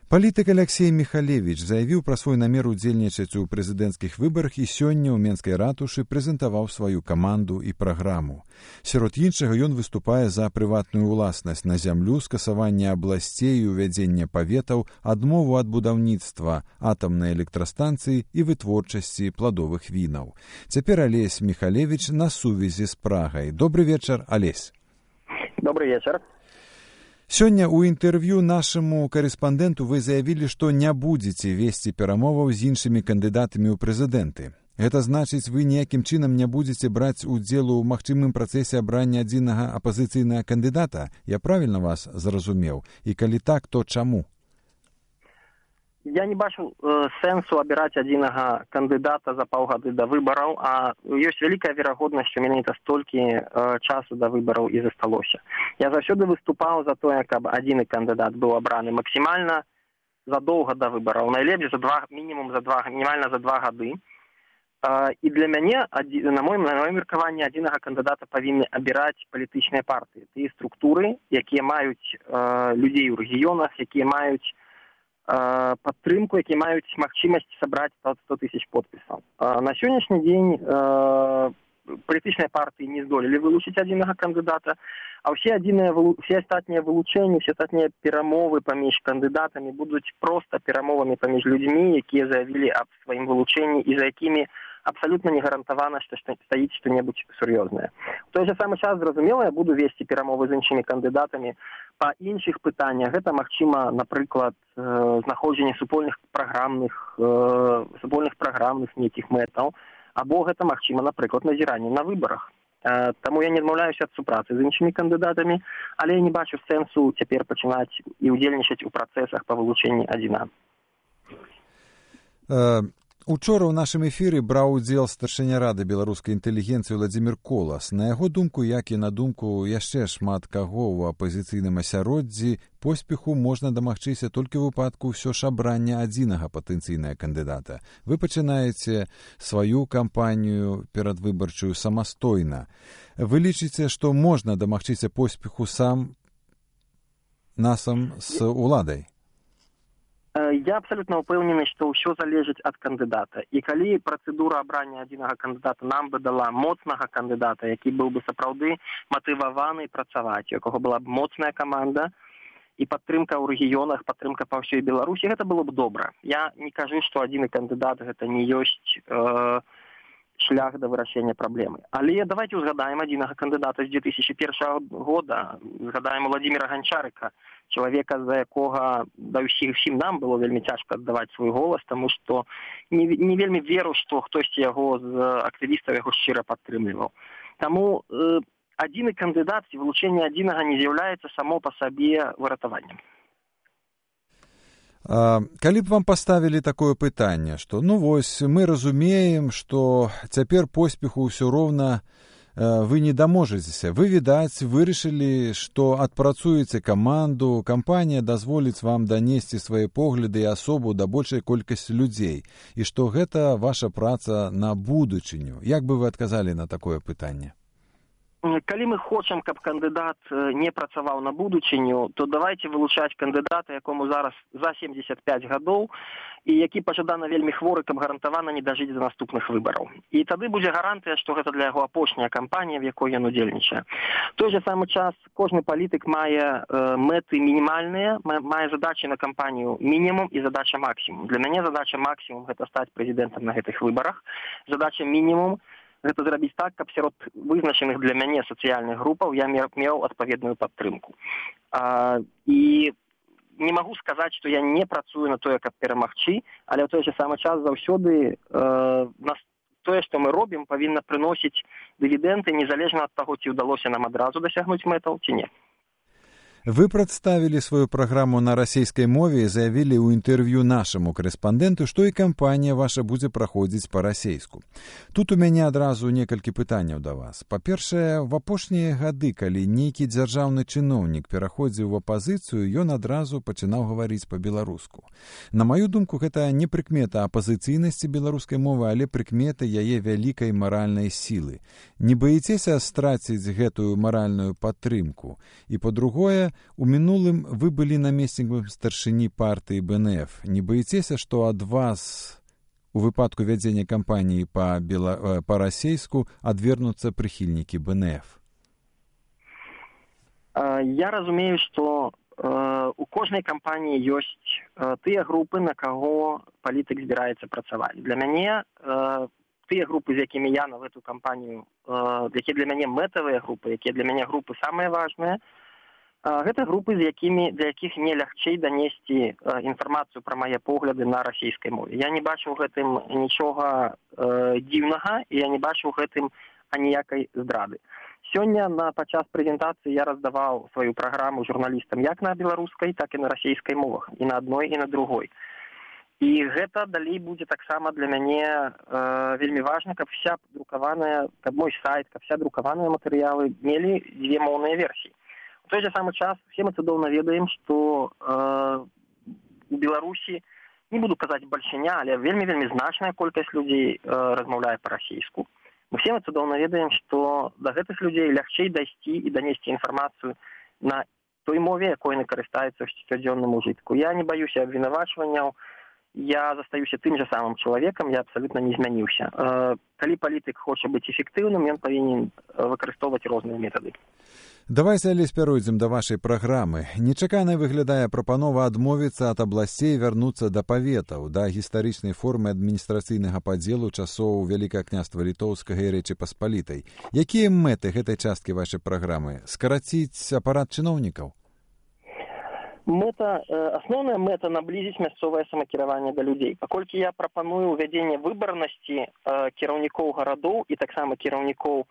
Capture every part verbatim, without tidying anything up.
Палітык Алексей Михалевич заявіў пра свой намер удзельнічаць у прэзідэнцкіх выбарах і сёння ў Менскай ратушы прэзентаваў сваю каманду і праграму. Сярод іншага ён выступае за прыватную ўласнасць на зямлю, скасаванне абласцей і ўвядзення паветаў, адмову ад будаўніцтва атамнай электрастанцыі і вытворчасці пладовых вінаў. Цяпер Алесь Михалевич на сувязі з Прагай. Добры вечар, Алесь. Добрый вечер. Сёння ў інтэрв'ю нашаму карэспандэнту вы заявілі, што не будзеце весці перамоваў з іншымі кандыдатамі ў прэзідэнты. Гэта значыць, вы ніякім чынам не будзеце браць удзел у магчымым працэсе абрання адзінага апазіцыйнага кандыдата? Я правільна вас зразумеў? І калі так, то чаму? Я не бачу э, сэнсу абіраць адзінага кандыдата за паўгады да выбараў, а ёсць вялікая верагоднасць, што менавіта столькі э, часу да выбараў і засталося. Я заўсёды выступаў за тое, каб адзіны кандыдат быў абраны максімальна задоўга да выбараў, найлепш за два, мінімум за два, мінімальна за два гады. Э, і для мяне, аді, на моім на моім меркаванні, адзінага кандыдата павінны абіраць палітычныя партыі, тыя структуры, якія маюць э, людзей у рэгіёнах, якія маюць падтрымку, якія маюць магчымасць сабраць сто тысяч подпісаў. На сённяшні дзень палітычныя партыі не здолелі вылучыць адзінага кандыдата, а ўсе адзіныя все астатнія вылучэнні, все астатнія перамовы паміж кандыдатамі будуць проста перамовамі паміж людзьмі, якія заявілі аб сваім вылучэнні і за якімі абсолютно не гарантавана, што стаіць што-небудзь сур'ёзнае. У той же самы час, зразумела, я буду весці перамовы з іншымі кандыдатамі па іншых пытаннях. Гэта, магчыма, напрыклад, знаходжанне супольных праграмных, супольных праграмных нейкіх мэтаў, або гэта, магчыма, напрыклад, назіранне на выбарах. Таму я не адмаўляюся ад супрацы з іншымі кандыдатамі, але я не бачу сэнсу цяпер пачынаць і ўдзельнічаць у працэсах па вылучэнні адзіна. Учора ў нашым эфіры браў удзел старшыня рады беларускай інтэлігенцыі Владзімір Колас. На яго думку, як і на думку яшчэ шмат каго ў апазіцыйным асяроддзі, поспеху можна дамагчыся толькі ў выпадку ўсё ж абрання адзінага патэнцыйнага кандыдата. Вы пачынаеце сваю кампанію перадвыбарчую самастойна. Вы лічыце, што можна дамагчыся поспеху сам насам з уладай? Я абсолютно упэўнены, што ўсё залежыць ад кандыдата. І калі працэдура абрання адзінага кандыдата нам бы дала моцнага кандыдата, які быў бы сапраўды матываваны працаваць, у якога была б моцная каманда і падтрымка ў рэгіёнах, падтрымка па ўсёй Беларусі, гэта было б добра. Я не кажу, што адзіны кандыдат гэта не ёсць э, шлях да вырашэння праблемы. Але давайте узгадаем адзінага кандыдата з две тысячи першага года, згадаем Владзіміра Ганчарыка, чалавека, за якога да ўсіх всім нам было вельмі цяжка аддаваць свой голас, таму што не, не вельмі веру, што хтосьці яго з актывістаў яго шчыра падтрымліваў. Таму э, адзіны кандыдат і вылучэнне адзінага не з'яўляецца само па сабе выратаваннем. А, калі б вам паставілі такое пытанне, што ну вось мы разумеем, што цяпер поспеху ўсё роўна вы не даможецеся. Вы, відаць, вырашылі, што адпрацуеце каманду, кампанія дазволіць вам данесці свае погляды і асобу да большай колькасці людзей, і што гэта ваша праца на будучыню. Як бы вы адказалі на такое пытанне? Калі мы хочам, каб кандыдат не працаваў на будучыню, то давайте вылучаць кандыдата, якому зараз за семьдесят пять гадоў, і які пажадана вельмі хворы, каб гарантавана не дажыць да наступных выбараў. І тады будзе гарантыя, што гэта для яго апошняя кампанія, в якой ён удзельнічае. В той же самы час кожны палітык мае э, мэты мінімальныя, мае задачы на кампанію мінімум і задача максімум. Для мяне задача максімум гэта стаць прэзідэнтам на гэтых выбарах. Задача мінімум гэта зрабіць так, каб сярод вызначаных для мяне сацыяльных групаў я меў адпаведную падтрымку. А, і не магу сказаць, што я не працую на тое, каб перамагчы, але ў той же самы час заўсёды э, нас, тое, што мы робім, павінна прыносіць дывідэнды незалежна ад таго, ці ўдалося нам адразу дасягнуць мэтаў, ці не. Вы прадставілі сваю праграму на расейскай мове і заявілі ў інтэрв'ю нашаму карэспандэнту, што і кампанія ваша будзе праходзіць па-расейску. Тут у мяне адразу некалькі пытанняў да вас. Па-першае, в апошнія гады, калі нейкі дзяржаўны чыноўнік пераходзіў у апазіцыю, ён адразу пачынаў гаварыць па-беларуску. На маю думку, гэта не прыкмета апазіцыйнасці беларускай мовы, але прыкмета яе вялікай маральнай сілы. Не баіцеся страціць гэтую маральную падтрымку? І, па-другое, Але у мінулым вы былі намеснікам старшыні партыі бэ эн эф. Не баіцеся, што ад вас у выпадку вядзення кампаніі па, бела... па расейску адвернуцца прыхільнікі бэ эн эф? Я разумею, што у кожнай кампаніі ёсць тыя групы, на каго палітык збіраецца працаваць. Для мяне тыя групы, з якімі я на гэту кампанію, якія для мяне мэтавыя групы, якія для мяне групы самыя важныя, гэта групы, з якімі, для якіх не лягчэй данесці інфармацыю пра мае погляды на расійскай мове. Я не бачу ў гэтым нічога дзіўнага, і я не бачу ў гэтым аніякай здрады. Сёння на падчас прэзентацыі я раздаваў сваю праграму журналістам як на беларускай, так і на расійскай мовах, і на адной, і на другой. І гэта далей будзе таксама для мяне э, вельмі важна, каб вся друкаваная, каб мой сайт, каб вся друкаваныя матэрыялы мелі дзве моўныя версіі. У той же самы час все мы цудоўна ведаем, што э, у Беларусі, не буду казаць бальшыня, але вельмі-вельмі значная колькасць людзей э, размаўляе па-расійску. Мы все мы цудоўна ведаем, што да гэтых людзей лягчэй дайсці і данесці інфармацыю на той мове, якой яны карыстаюцца ў штодзённым ужытку. Я не баюся абвінавачванняў, я застаюся тым же самым чалавекам, я абсалютна не змяніўся. Калі палітык хоча быць эфектыўным, ён павінен выкарыстоўваць розныя метады. Давайце, Алесь, пяройдзем да вашай праграмы. Нечаканай выглядае прапанова адмовіцца ад абласцей вярнуцца да паветаў, да гістарычнай формы адміністрацыйнага падзелу часоў Вялікага княства Літоўскага і Рэчы Паспалітай. Якія мэты гэтай часткі вашай праграмы? Скараціць апарат чыноўнікаў? Мэта, асноўная мэта наблізіць мясцовае самакіраванне да людзей. Паколькі я прапаную ўвядзенне выбарнасці кіраўнікоў гарадоў і таксама кіраўнікоў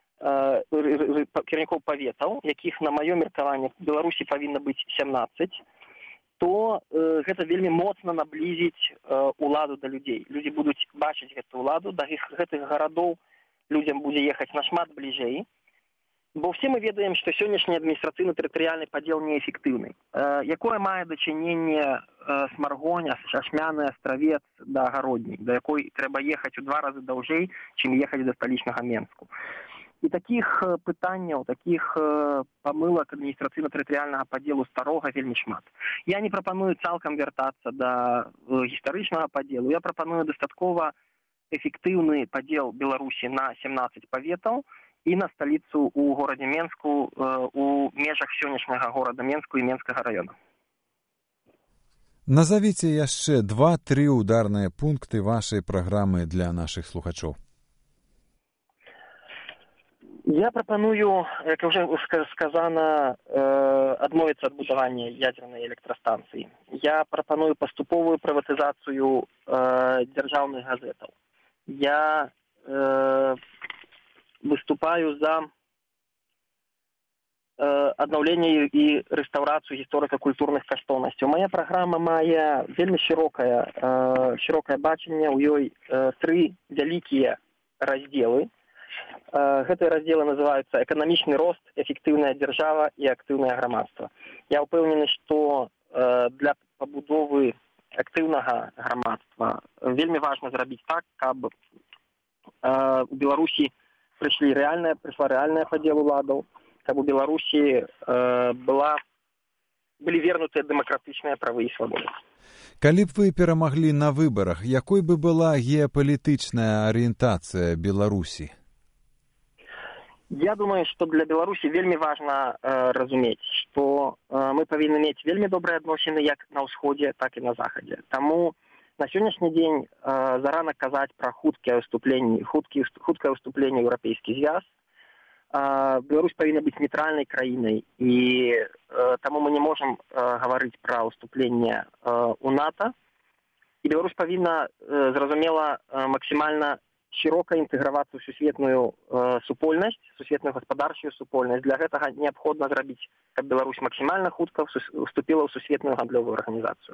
кіраўнікоў паветаў, якіх на маё меркаванне в Беларусі павінна быць сямнаццаць, то э, гэта вельмі моцна наблізіць э, уладу да людзей. Людзі будуць бачыць гэту уладу, да іх, гэтых гарадоў людзям будзе ехаць нашмат бліжэй, бо все мы ведаем, што сённяшні адміністрацыйна-тэрытарыяльны падзел неэфектыўны. Э, якое мае дачыненне э, Смаргоня, Шашмяны, Астравец да Гародні, да якой трэба ехаць у два разы даўжэй, чым ехаць да сталічнага Менску. І такіх пытанняў, такіх памылак адміністрацыйна-тэрытарыяльнага падзелу старога вельмі шмат. Я не прапаную цалкам вяртацца да гістарычнага падзелу, я прапаную дастаткова эфектыўны падзел Беларусі на сямнаццаць паветаў і на сталіцу ў горадзе Менску у межах сённяшняга горада Менску і Менскага раёна. Назавіце яшчэ два-тры ударныя пункты вашай праграмы для нашых слухачоў. Я прапаную, як уже сказана, адмовіцца ад будавання ядзернай электрастанцыі. Я прапаную паступовую прыватызацыю дзяржаўных газетаў. Я э, выступаю за э, аднаўленне і рэстаўрацыю гісторыка-культурных каштоўнасцяў. Мая праграма мае вельмі шырокае, э, шырокае бачанне, у ёй э, тры вялікія раздзелы. Гэтыя раздзелы называюцца эканамічны рост, эфектыўная дзяржава і актыўнае грамадства. Я ўпэўнены, што для пабудовы актыўнага грамадства вельмі важна зрабіць так, каб у Беларусі прыйшлі рэальная, прыйшла рэальная падзел уладаў, каб у Беларусі была, былі вернутыя дэмакратычныя правы і свабоды. Калі б вы перамаглі на выбарах, якой бы была геапалітычная арыентацыя Беларусі? Я думаю, што для Беларусі вельмі важна э, разумець, што э, мы павінны мець вельмі добрыя адносіны як на ўсходзе, так і на захадзе. Таму на сённяшні дзень э, зарана казаць пра хуткае ўступленне, хуткі, хуткае ўступленне ў еўрапейскі звяз. Э, Беларусь павінна быць нейтральнай краінай, і э, таму мы не можам э, гаварыць пра ўступленне э, ў НАТО. І Беларусь павінна, э, зразумела, э, максімальна широка інтэгравацца ў сусветную э, супольнасць, сусветную гаспадарчую супольнасць. Для гэтага неабходна зрабіць, каб Беларусь максімальна хутка уступіла ў сусветную гандлёвую арганізацыю.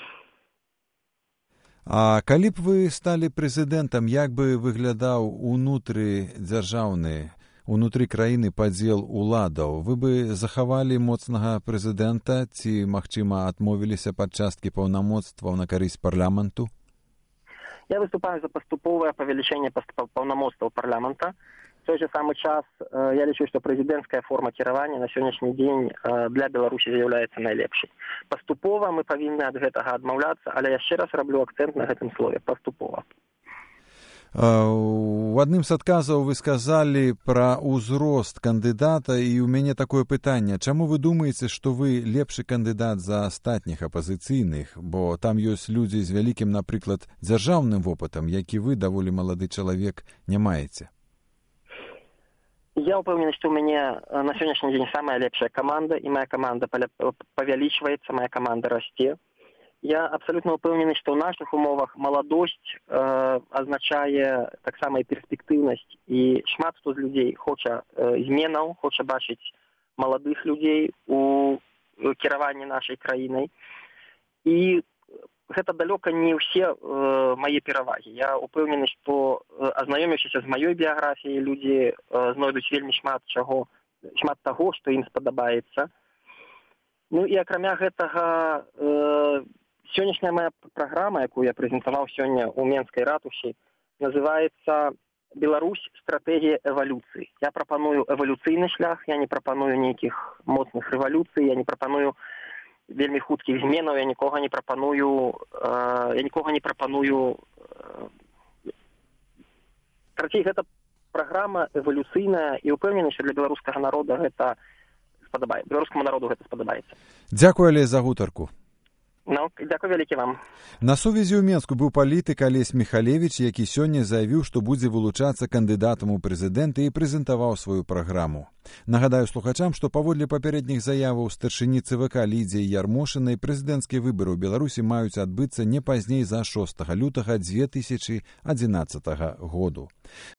А калі б вы сталі прэзідэнтам, як бы выглядаў унутры дзяржаўны, унутры краіны падзел уладаў? Вы бы захавалі моцнага прэзідэнта ці, магчыма, адмовіліся ад часткі паўнамоцтваў на карысць парламенту? Я выступаю за паступовае павелічэнне паўнамоцтваў парламента. В той же самый час я лічу, што прэзідэнцкая форма кіравання на сённяшні дзень для Беларусі з'яўляецца найлепшай. Паступова мы павінны ад гэтага адмаўляцца, але яшчэ раз раблю акцэнт на гэтым слове паступова. У адным з адказаў вы сказалі пра ўзрост кандыдата, і ў мяне такое пытанне. Чаму вы думаеце, што вы лепшы кандыдат за астатніх апазіцыйных? Бо там ёсць людзі з вялікім, напрыклад, дзяржаўным вопытам, які вы, даволі малады чалавек, не маеце. Я ўпэўнены, што ў мяне на сённяшні дзень самая лепшая каманда, і моя каманда павялічваецца, моя каманда расце. Я абсалютна ўпэўнены, што ў нашых умовах маладосць э, азначае таксама і перспектыўнасць, і шмат хто з людзей хоча э, зменаў, хоча бачыць маладых людзей у кіраванні нашай краінай. І гэта далёка не ўсе э, мае перавагі. Я ўпэўнены, што э, азнаёміўшыся з маёй біяграфіяй, людзі э, знойдуць вельмі шмат чаго, шмат таго, што ім спадабаецца. Ну і акрамя гэтага, э, сённяшняя моя праграма, якую я прэзентаваў сёння ў Менскай ратушы, называецца «Беларусь. Стратэгія эвалюцыі». Я прапаную эвалюцыйны шлях, я не прапаную нейкіх моцных рэвалюцый, я не прапаную вельмі хуткіх зменаў, я нікога не прапаную, э, я нікога не прапаную. Э, Карацей, гэта праграма эвалюцыйная, і ўпэўнены, што для беларускага народа гэта спадабаецца. Беларускаму народу гэта спадабаецца. Дзякую, Алесь, за гутарку. Ну, дзякую вялікі вам. На сувязі ў Менску быў палітык Алесь Міхалевіч, які сёння заявіў, што будзе вылучацца кандыдатам у прэзідэнты, і прэзентаваў сваю праграму. Нагадаю слухачам, што паводле папярэдніх заяваў старшыні ЦВК Лідзіі Ярмошынай, прэзідэнцкія выбары ў Беларусі маюць адбыцца не пазней за шостага лютага дзве тысячы адзінаццатага году.